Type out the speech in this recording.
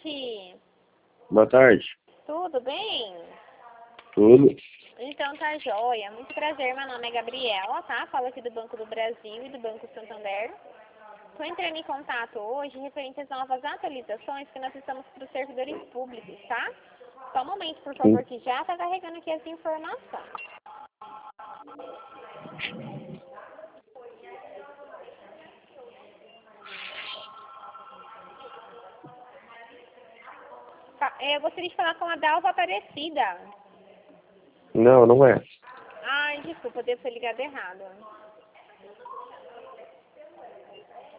tarde. Boa tarde. Tudo bem? Tudo? Então tá joia. Muito prazer, meu nome é Gabriela, tá? Falo aqui do Banco do Brasil e do Banco Santander. Estou entrando em contato hoje referente às novas atualizações que nós estamos para os servidores públicos, tá? Só um momento, por favor, Sim. que já está carregando aqui essa informação. Eu gostaria de falar com a Dalva Aparecida. Não, não é. Ai, desculpa, devo ter ligado errado.